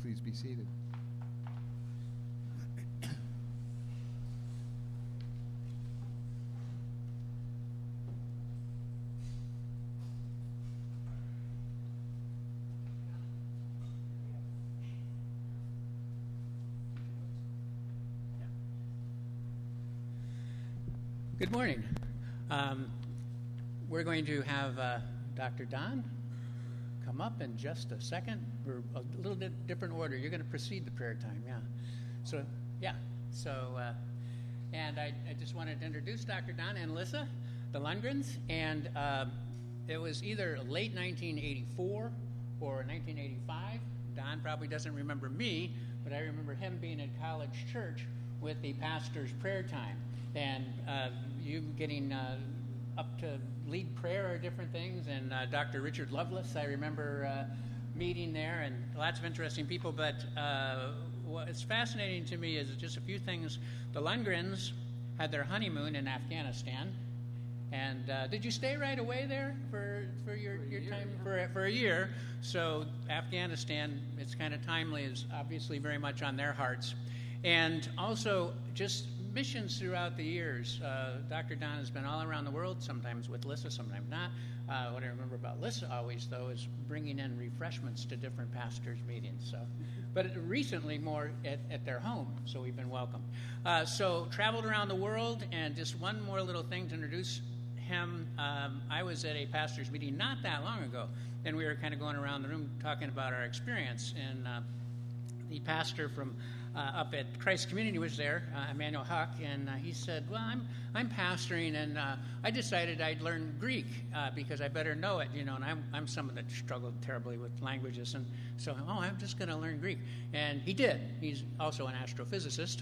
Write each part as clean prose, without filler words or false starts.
please be seated. Good morning. We're going to have Dr. Don come up in just a second. We're a little bit different order. You're going to precede the prayer time, yeah. And I just wanted to introduce Dr. Don and Alyssa, the Lundgrens, and it was either late 1984 or 1985. Don probably doesn't remember me, but I remember him being at College Church with the pastor's prayer time. And you getting up to lead prayer or different things, and Dr. Richard Lovelace, I remember meeting there, and lots of interesting people. But what's fascinating to me is just a few things. The Lundgrens had their honeymoon in Afghanistan, and did you stay right away there for your time? For a year. So Afghanistan, it's kind of timely, is obviously very much on their hearts. And also just missions throughout the years. Dr. Don has been all around the world, sometimes with Lissa, sometimes not. What I remember about Lissa always, though, is bringing in refreshments to different pastors' meetings. But recently more at their home, so we've been welcomed. So traveled around the world, and just one more little thing to introduce him. I was at a pastor's meeting not that long ago, and we were kind of going around the room talking about our experience. And the pastor from up at Christ Community was there, Emmanuel Huck, and he said, well, I'm pastoring, and I decided I'd learn Greek because I better know it, and I'm someone that struggled terribly with languages, and so, I'm just going to learn Greek. And he did. He's also an astrophysicist,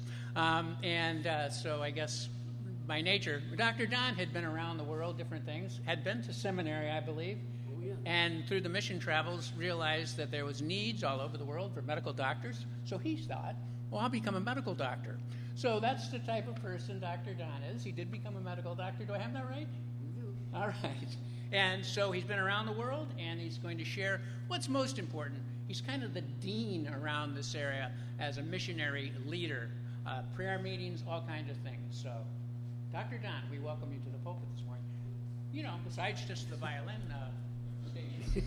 so I guess by nature, Dr. Don had been around the world, different things, had been to seminary, I believe, and through the mission travels realized that there was needs all over the world for medical doctors, so he thought, well, I'll become a medical doctor. So that's the type of person Dr. Don is. He did become a medical doctor. Do I have that right? You do. All right. And so he's been around the world, and he's going to share what's most important. He's kind of the dean around this area as a missionary leader, prayer meetings, all kinds of things. So, Dr. Don, we welcome you to the pulpit this morning. Besides just the violin stage.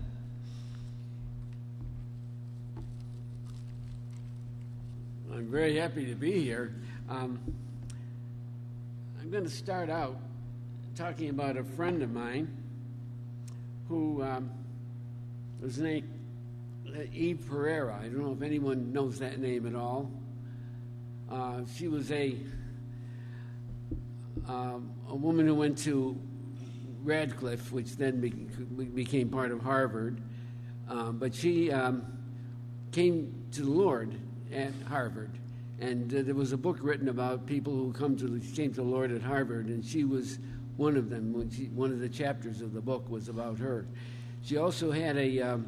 I'm very happy to be here. I'm going to start out talking about a friend of mine who was named Eve Pereira. I don't know if anyone knows that name at all. She was a woman who went to Radcliffe, which then became part of Harvard. But she came to the Lord at Harvard, and there was a book written about people who came to the Lord at Harvard, and she was one of them. One of the chapters of the book was about her. She also had a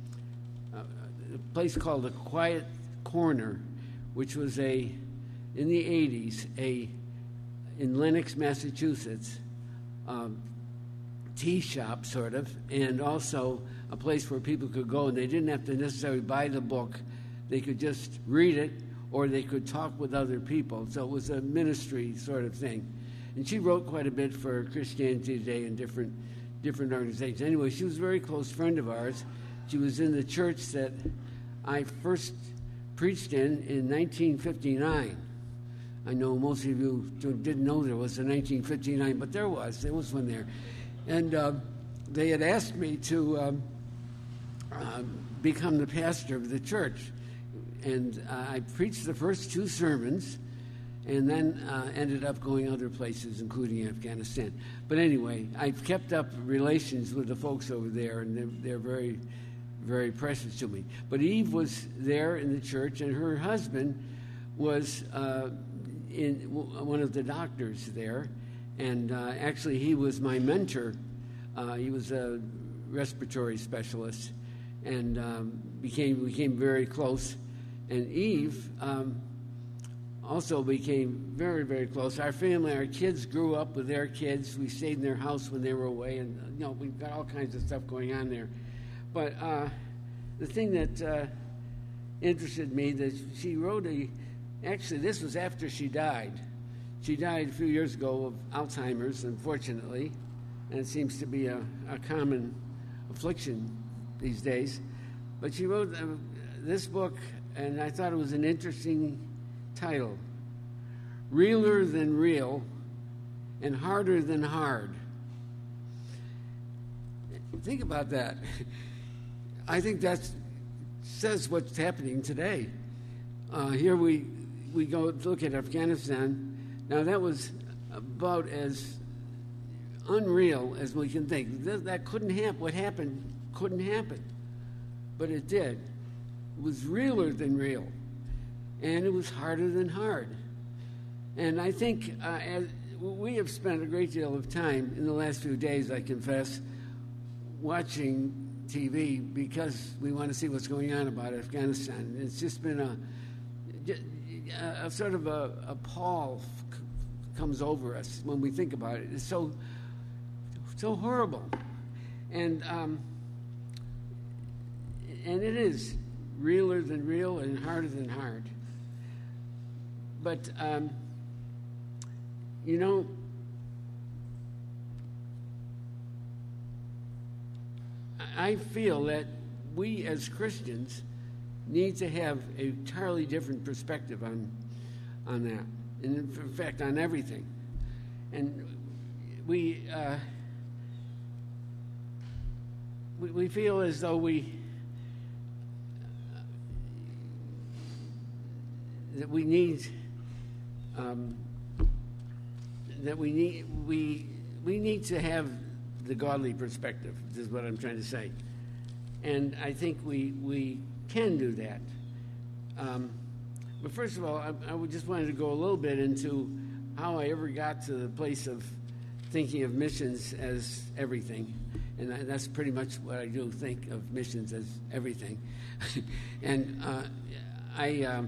place called the Quiet Corner, which was in the 80s, in Lenox, Massachusetts, tea shop sort of, and also a place where people could go, and they didn't have to necessarily buy the book. They could just read it, or they could talk with other people. So it was a ministry sort of thing. And she wrote quite a bit for Christianity Today and different organizations. Anyway, she was a very close friend of ours. She was in the church that I first preached in 1959. I know most of you didn't know there was a 1959, but there was one there. And they had asked me to become the pastor of the church. And I preached the first two sermons, and then ended up going other places, including Afghanistan. But anyway, I've kept up relations with the folks over there, and they're very, very precious to me. But Eve was there in the church, and her husband was one of the doctors there, and actually he was my mentor. He was a respiratory specialist, and we became very close. And Eve also became very, very close. Our family, our kids grew up with their kids. We stayed in their house when they were away, and we've got all kinds of stuff going on there. But the thing that interested me that she wrote actually this was after she died. She died a few years ago of Alzheimer's, unfortunately, and it seems to be a common affliction these days. But she wrote this book, and I thought it was an interesting title, Realer Than Real and Harder Than Hard. Think about that. I think that says what's happening today. Here we go look at Afghanistan. Now that was about as unreal as we can think. That couldn't happen. What happened couldn't happen. But it did. It was realer than real. And it was harder than hard. And I think we have spent a great deal of time in the last few days, I confess, watching TV because we want to see what's going on about Afghanistan. It's just been a sort of a pall comes over us when we think about it. It's so horrible, and it is realer than real and harder than hard. But I feel that we as Christians need to have an entirely different perspective on that, and in fact on everything. And we feel as though we need to have the godly perspective, is what I'm trying to say. And I think we can do that. But first of all, I just wanted to go a little bit into how I ever got to the place of thinking of missions as everything. And that's pretty much what I do, think of missions as everything. And I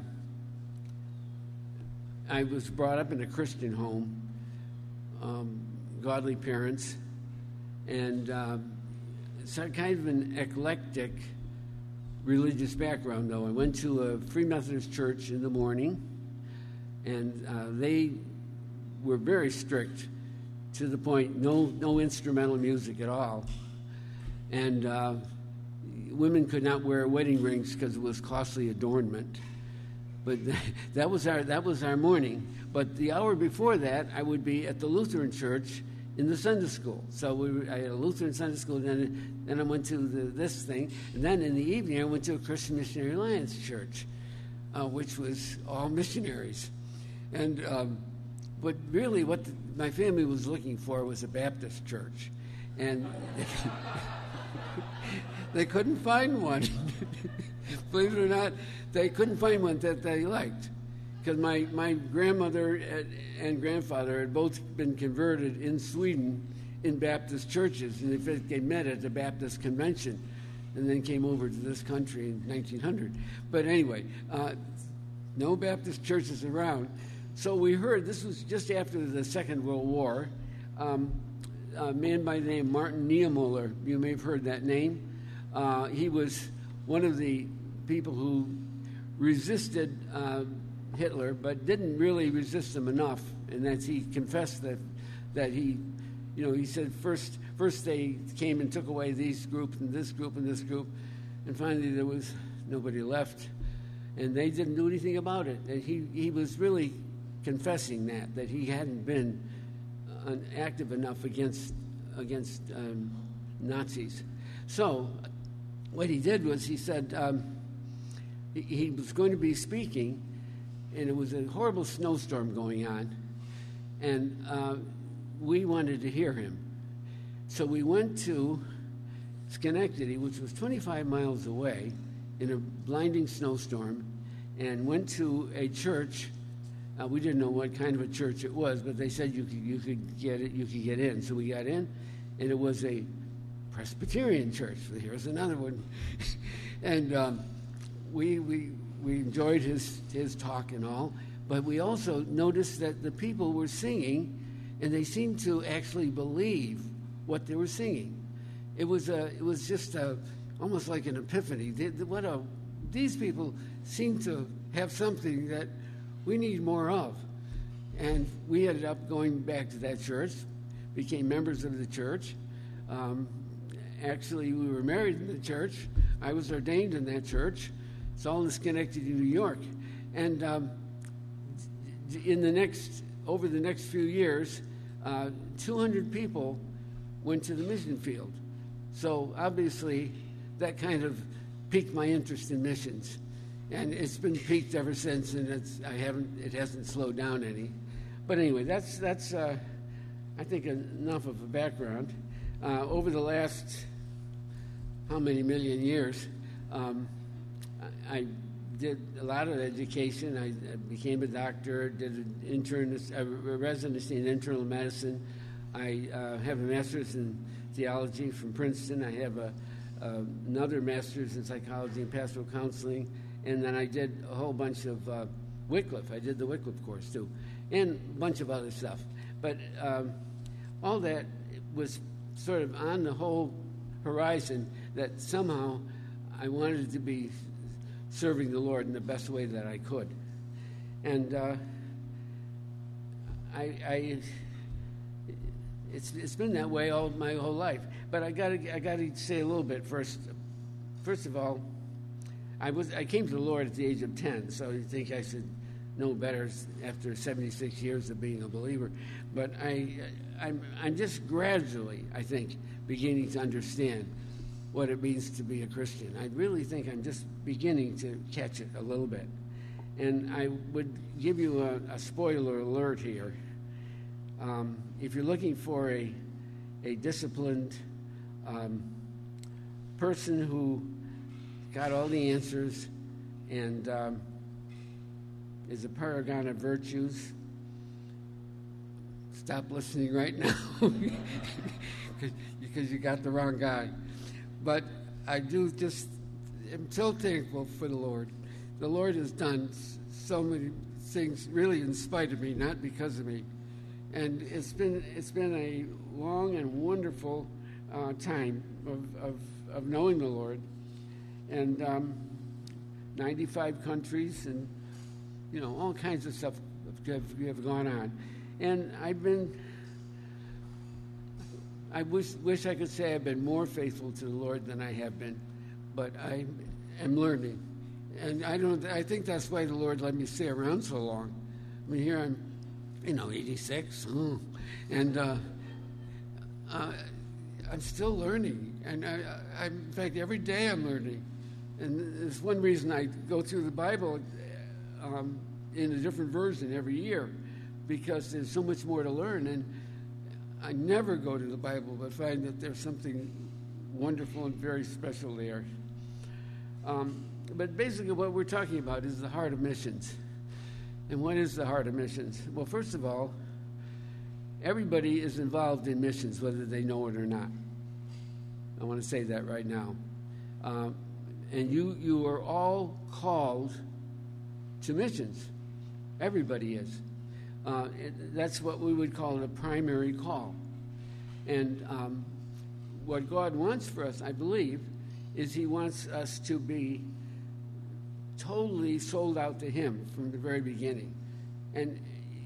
was brought up in a Christian home, godly parents, and so kind of an eclectic religious background, though. I went to a Free Methodist church in the morning, and they were very strict to the point, no instrumental music at all. And women could not wear wedding rings because it was costly adornment. But that was our morning. But the hour before that, I would be at the Lutheran church in the Sunday school. So I had a Lutheran Sunday school, then I went to this thing. And then in the evening, I went to a Christian Missionary Alliance church, which was all missionaries. And but really what my family was looking for was a Baptist church. And they couldn't find one. Believe it or not, they couldn't find one that they liked. Because my grandmother and grandfather had both been converted in Sweden in Baptist churches. And in fact, they met at the Baptist convention and then came over to this country in 1900. But anyway, no Baptist churches around. So we heard, this was just after the Second World War, a man by the name Martin Niemöller. You may have heard that name. He was one of the people who resisted Hitler, but didn't really resist him enough, and that he confessed that he, he said first they came and took away these groups and this group and this group, and finally there was nobody left, and they didn't do anything about it. And he was really confessing that he hadn't been active enough against Nazis. So what he did was he said he was going to be speaking, and it was a horrible snowstorm going on, and we wanted to hear him. So we went to Schenectady, which was 25 miles away, in a blinding snowstorm, and went to a church. We didn't know what kind of a church it was, but they said you could get in. So we got in, and it was a Presbyterian church. Here's another one. And we enjoyed his talk and all, but we also noticed that the people were singing, and they seemed to actually believe what they were singing. It was just almost like an epiphany. these people seem to have something that we need more of. And we ended up going back to that church, became members of the church. Actually, we were married in the church. I was ordained in that church. It's all in Schenectady, New York. And over the next few years, 200 people went to the mission field. So obviously, that kind of piqued my interest in missions, and it's been piqued ever since. And it hasn't slowed down any. But anyway, that's I think enough of a background. Over the last how many million years, I did a lot of education. I became a doctor, did a residency in internal medicine. I have a master's in theology from Princeton. I have another master's in psychology and pastoral counseling. And then I did a whole bunch of Wycliffe. I did the Wycliffe course, too, and a bunch of other stuff. But all that was sort of on the whole horizon that somehow I wanted to be serving the Lord in the best way that I could. And it's been that way my whole life. But I got to say a little bit first. First of all, I came to the Lord at the age of 10, so you think I should know better after 76 years of being a believer. But I'm just gradually, I think, beginning to understand what it means to be a Christian. I really think I'm just beginning to catch it a little bit. And I would give you a spoiler alert here. If you're looking for a disciplined person who got all the answers and is a paragon of virtues, stop listening right now because you got the wrong guy. But I am so thankful for the Lord. The Lord has done so many things really in spite of me, not because of me. And it's been a long and wonderful time of knowing the Lord. And 95 countries and, all kinds of stuff have gone on. And I wish I could say I've been more faithful to the Lord than I have been, but I am learning. And I think that's why the Lord let me stay around so long. I mean, here I'm, 86, and I'm still learning. And in fact, every day I'm learning. And there's one reason I go through the Bible in a different version every year, because there's so much more to learn. And I never go to the Bible but find that there's something wonderful and very special there. But basically what we're talking about is the heart of missions. And what is the heart of missions? Well, first of all, everybody is involved in missions, whether they know it or not. I want to say that right now. And you are all called to missions. Everybody is. That's what we would call a primary call. And what God wants for us, I believe, is He wants us to be totally sold out to Him from the very beginning. And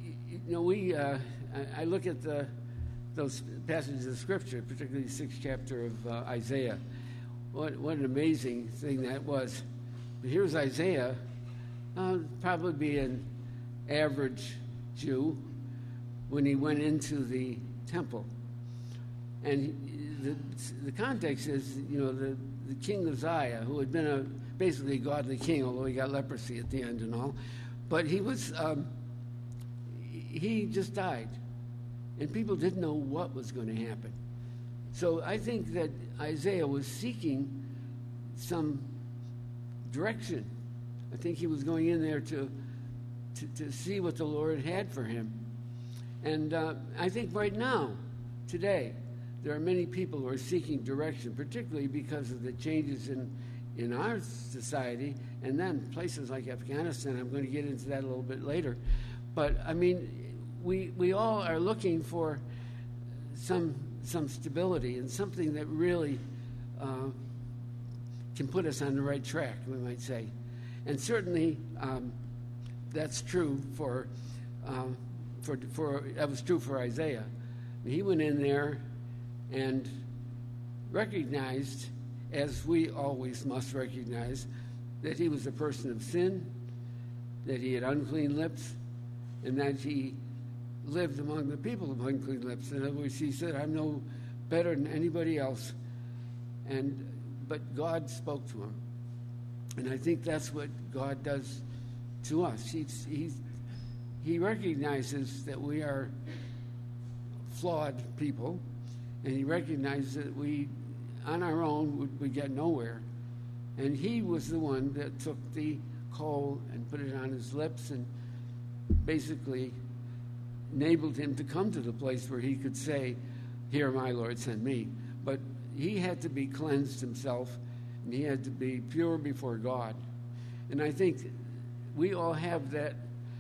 I look at those passages of Scripture, particularly the 6th chapter of Isaiah. What an amazing thing that was. But here's Isaiah, probably be an average Jew, when he went into the temple. And the context is, the king Uzziah, who had been basically a godly king, although he got leprosy at the end and all, but he just died. And people didn't know what was going to happen. So I think that Isaiah was seeking some direction. I think he was going in there to see what the Lord had for him. And I think right now, today, there are many people who are seeking direction, particularly because of the changes in our society, and then places like Afghanistan. I'm going to get into that a little bit later. But, I mean, we all are looking for some stability and something that really can put us on the right track, we might say. And certainly that's true for that was true for Isaiah. He went in there and recognized, as we always must recognize, that he was a person of sin, that he had unclean lips, and that he lived among the people of unclean lips. In other words, he said, I'm no better than anybody else. But God spoke to him. And I think that's what God does to us. He recognizes that we are flawed people, and he recognizes that we, on our own, would get nowhere. And he was the one that took the coal and put it on his lips and basically enabled him to come to the place where he could say, here, my Lord, send me. But he had to be cleansed himself, and he had to be pure before God. And I think we all have that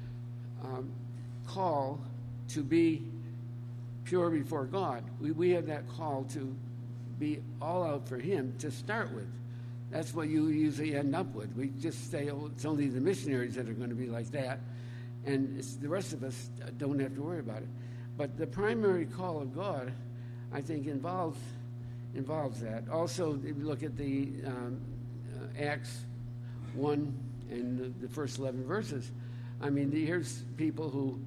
call to be pure before God. We have that call to be all out for him to start with. That's what you usually end up with. We just say, oh, it's only the missionaries that are going to be like that, and the rest of us don't have to worry about it. But the primary call of God, I think, involves that. Also, if you look at the Acts 1 and the first 11 verses, I mean, here's people who,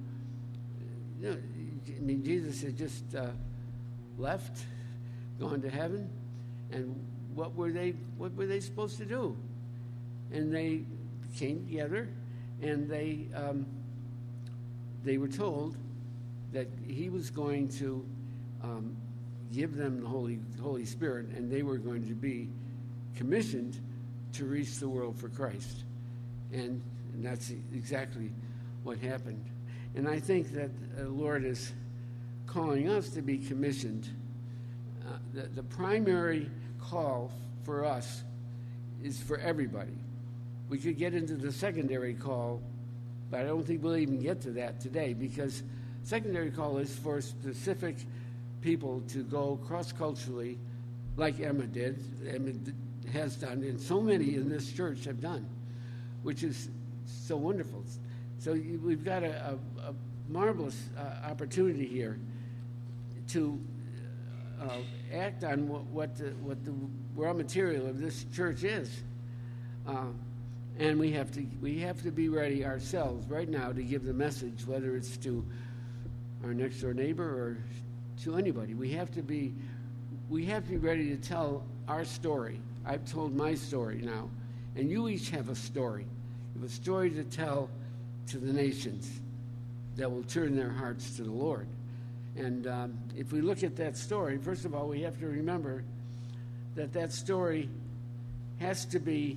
Jesus had just left, gone to heaven, and what were they supposed to do? And they came together, and they were told that he was going to give them the Holy Spirit, and they were going to be commissioned to reach the world for Christ. And that's exactly what happened. And I think that the Lord is calling us to be commissioned. The primary call for us is for everybody. We could get into the secondary call, but I don't think we'll even get to that today, because secondary call is for specific people to go cross-culturally, like Emma did, Emma has done, and so many in this church have done, which is so wonderful. So we've got a marvelous opportunity here to act on what the raw material of this church is, and we have to be ready ourselves right now to give the message, whether it's to our next door neighbor or to anybody. We have to be ready to tell our story. I've told my story now, and you each have a story. You have a story to tell to the nations that will turn their hearts to the Lord. And if we look at that story, first of all, we have to remember that story has to be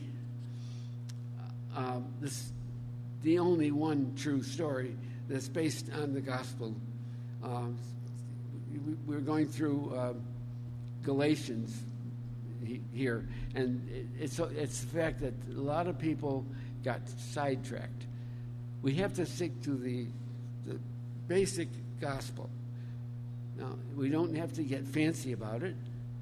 the only one true story that's based on the gospel. We're going through Galatians here, and it's the fact that a lot of people got sidetracked. We have to stick to the basic gospel. Now, we don't have to get fancy about it.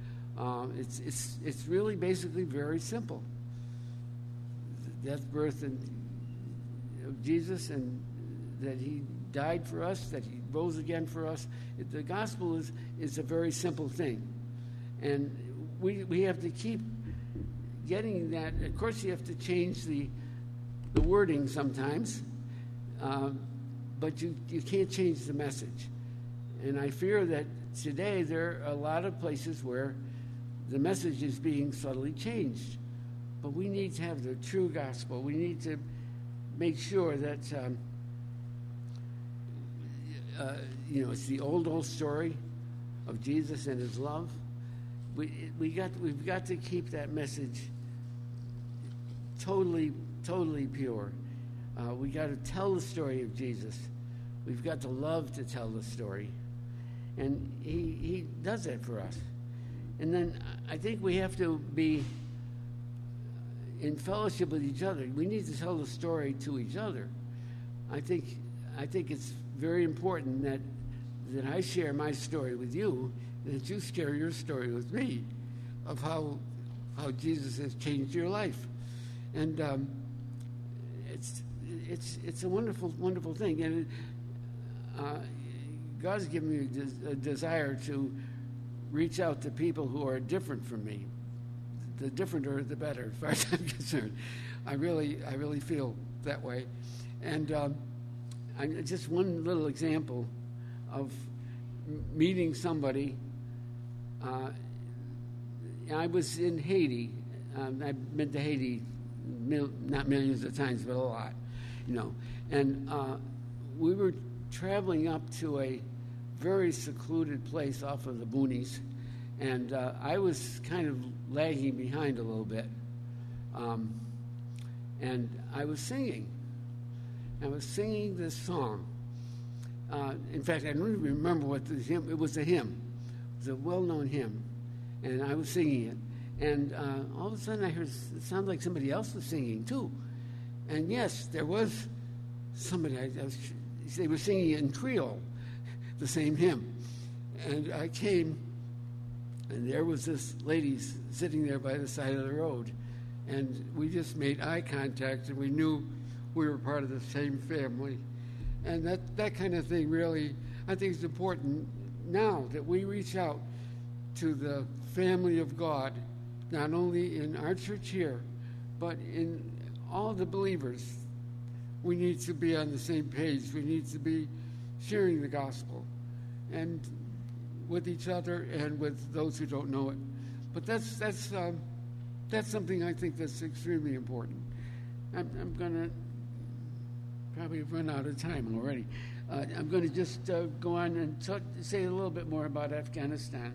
It's really basically very simple. The death, birth, and of Jesus, and that he died for us, that he rose again for us. The gospel is a very simple thing. And we have to keep getting that. Of course, you have to change the wording sometimes, but you can't change the message. And I fear that today there are a lot of places where the message is being subtly changed. But we need to have the true gospel. We need to make sure that, it's the old story of Jesus and his love. We've got to keep that message totally pure. We got to tell the story of Jesus. We've got to love to tell the story. And he does that for us. And then I think we have to be in fellowship with each other. We need to tell the story to each other. I think it's very important that I share my story with you, that you share your story with me of how how Jesus has changed your life. And it's a wonderful, wonderful thing. And God's given me a desire to reach out to people who are different from me. The differenter, the better, as far as I'm concerned. I really feel that way. And just one little example of meeting somebody. I was in Haiti. I've been to Haiti not millions of times, but a lot, And we were traveling up to a very secluded place off of the boonies, and I was kind of lagging behind a little bit. And I was singing. I was singing this song. In fact, I don't even remember what the hymn. It was a hymn. It was a well-known hymn, and I was singing it. And all of a sudden, I heard it sounded like somebody else was singing too. And yes, there was somebody. They were singing it in Creole, the same hymn. And I came, and there was this lady sitting there by the side of the road, and we just made eye contact, and we knew we were part of the same family. And that kind of thing really, I think, is important now that we reach out to the family of God, not only in our church here, but in all the believers. We need to be on the same page. We need to be sharing the gospel, and with each other and with those who don't know it. But that's something I think that's extremely important. I'm going to probably run out of time already. I'm going to just go on and say a little bit more about Afghanistan.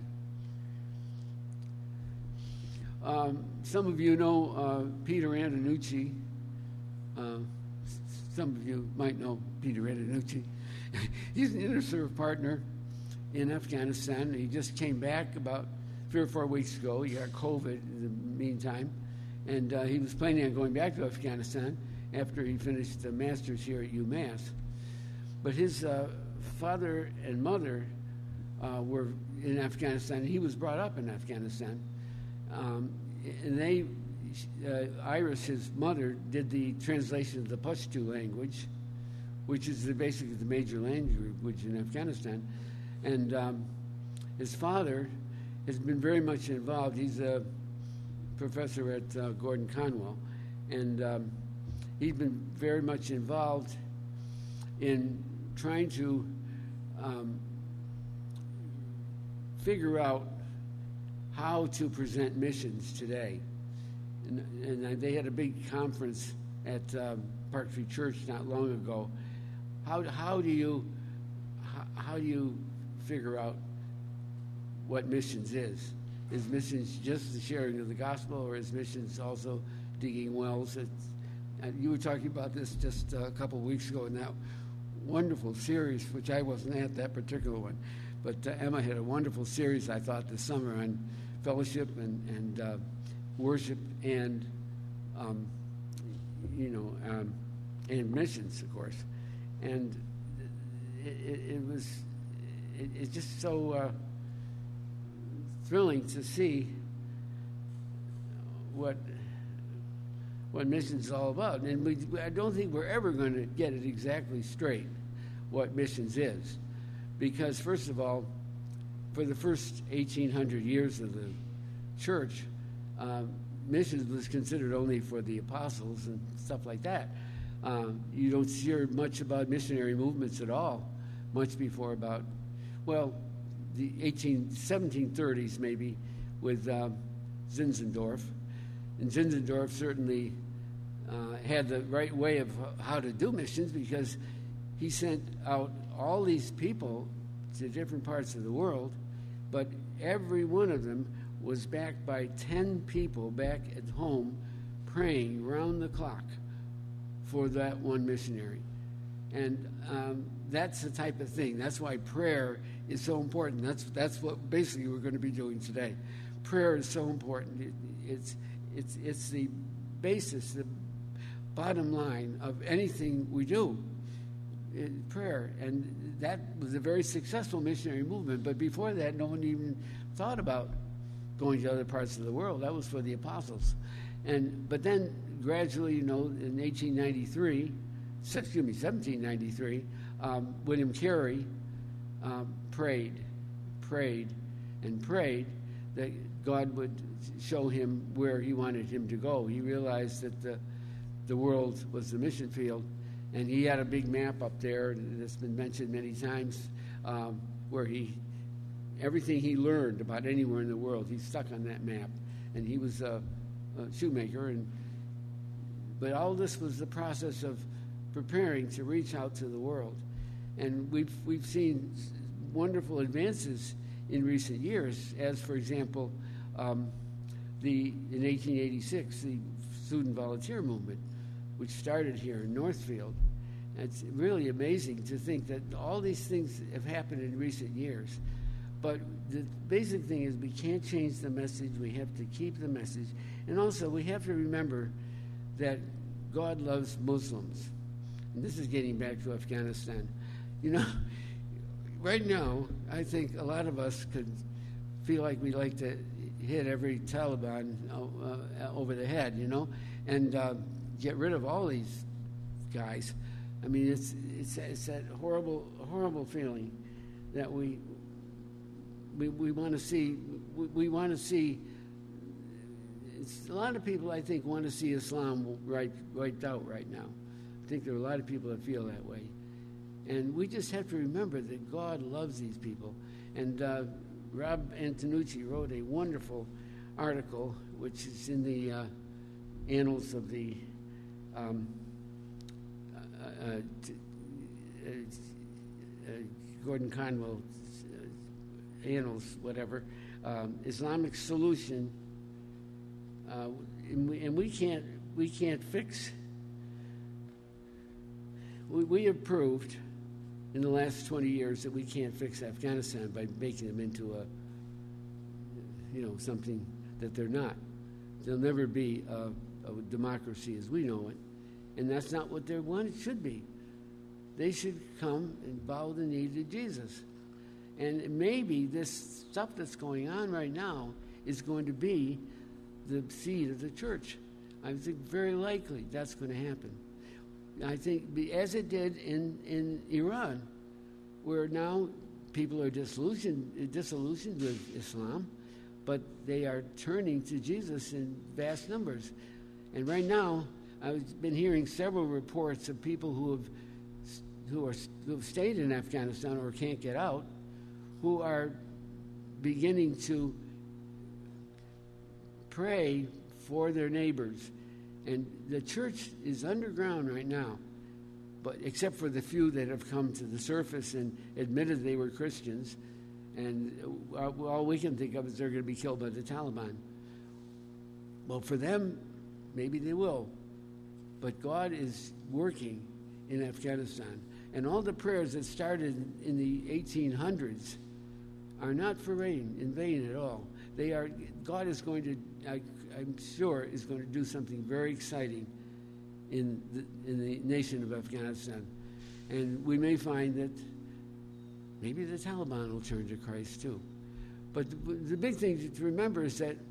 Some of you know Peter Antonucci. Some of you might know Peter Antonucci. He's an InterServe partner in Afghanistan. He just came back about 3 or 4 weeks ago. He got COVID in the meantime, and he was planning on going back to Afghanistan after he finished the master's here at UMass. But his father and mother were in Afghanistan. He was brought up in Afghanistan. And Iris, his mother, did the translation of the Pashto language, which is basically the major language in Afghanistan. And his father has been very much involved. He's a professor at Gordon Conwell, and he's been very much involved in trying to figure out how to present missions today. And they had a big conference at Parkview Church not long ago. How do you figure out what missions is? Is missions just the sharing of the gospel, or is missions also digging wells? You were talking about this just a couple of weeks ago in that wonderful series, which I wasn't at that particular one. But Emma had a wonderful series, I thought, this summer on fellowship and worship and and missions, of course. And it's just so thrilling to see what missions is all about. And I don't think we're ever going to get it exactly straight what missions is, because first of all, for the first 1,800 years of the church, missions was considered only for the apostles and stuff like that. You don't hear much about missionary movements at all, much before about, the 1730s maybe, with Zinzendorf. And Zinzendorf certainly had the right way of how to do missions, because he sent out all these people to different parts of the world, but every one of them was backed by 10 people back at home praying round the clock for that one missionary. And that's the type of thing. That's why prayer is so important. That's what basically we're going to be doing today. Prayer is so important. It's the basis, the bottom line of anything we do. Prayer. And that was a very successful missionary movement. But before that, no one even thought about going to other parts of the world. That was for the apostles. But then gradually, in 1793, William Carey prayed that God would show him where he wanted him to go. He realized that the world was the mission field, and he had a big map up there that's been mentioned many times, where everything he learned about anywhere in the world, he stuck on that map. And he was a shoemaker, but all this was the process of preparing to reach out to the world. And we've seen wonderful advances in recent years, as for example, in 1886, the student volunteer movement, which started here in Northfield. It's really amazing to think that all these things have happened in recent years. But the basic thing is we can't change the message. We have to keep the message. And also we have to remember that God loves Muslims. And this is getting back to Afghanistan. Right now, I think a lot of us could feel like we'd like to hit every Taliban over the head, and get rid of all these guys. I mean, it's that horrible feeling that we want to see. We want to see. A lot of people, I think, want to see Islam wiped out right now. I think there are a lot of people that feel that way. And we just have to remember that God loves these people. And Rob Antonucci wrote a wonderful article, which is in the annals of the Gordon Conwell annals, whatever, Islamic solution, and we can't fix. We have proved in the last 20 years that we can't fix Afghanistan by making them into something that they're not. They'll never be a democracy as we know it, and that's not what they want. It should be. They should come and bow the knee to Jesus. And maybe this stuff that's going on right now is going to be the seed of the church. I think very likely that's going to happen. I think as it did in Iran, where now people are disillusioned with Islam, but they are turning to Jesus in vast numbers. And right now, I've been hearing several reports of people who have stayed in Afghanistan or can't get out, who are beginning to pray for their neighbors. And the church is underground right now, but except for the few that have come to the surface and admitted they were Christians, and all we can think of is they're going to be killed by the Taliban. Well, for them, maybe they will, but God is working in Afghanistan. And all the prayers that started in the 1800s are not in vain at all. God is going to, I'm sure, is going to do something very exciting in the nation of Afghanistan. And we may find that maybe the Taliban will turn to Christ too. But the big thing to remember is that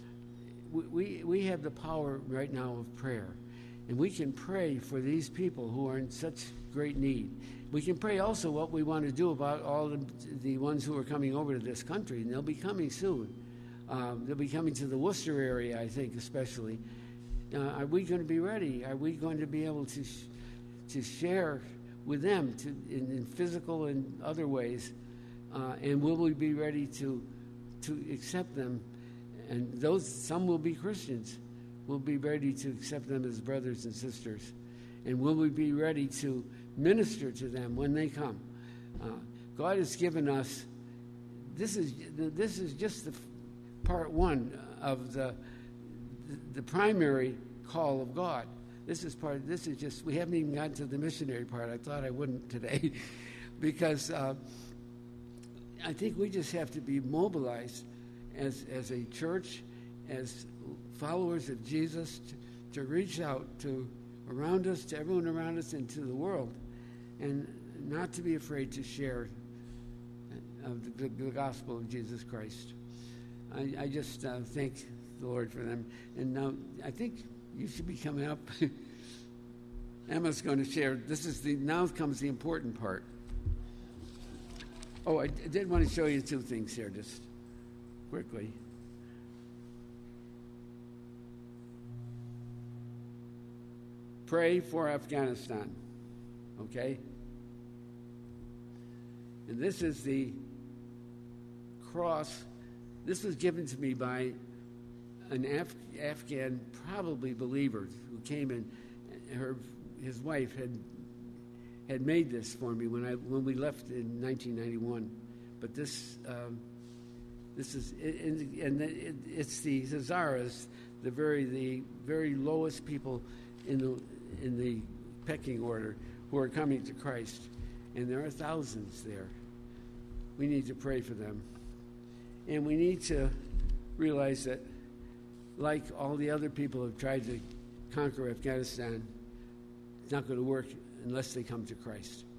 we have the power right now of prayer. And we can pray for these people who are in such great need. We can pray also what we want to do about all the ones who are coming over to this country, and they'll be coming soon. They'll be coming to the Worcester area, I think, especially. Are we going to be ready? Are we going to be able to share with them in physical and other ways? And will we be ready to accept them? And some will be Christians. We'll be ready to accept them as brothers and sisters. And will we be ready to minister to them when they come? God has given us, this is just the part one of the primary call of God. We haven't even gotten to the missionary part. I thought I wouldn't today because I think we just have to be mobilized as a church, as followers of Jesus, to reach out to everyone around us, and to the world, and not to be afraid to share the gospel of Jesus Christ. I just thank the Lord for them. And now I think you should be coming up. Emma's going to share. Now comes the important part. Oh, I did want to show you two things here, just quickly. Pray for Afghanistan, okay? And this is the cross. This was given to me by an Afghan, probably believer, who came in. His wife had made this for me when we left in 1991. But this is it's the Hazaras, the very lowest people in the pecking order who are coming to Christ, and there are thousands there. We need to pray for them, and we need to realize that, like all the other people who have tried to conquer Afghanistan, it's not going to work unless they come to Christ.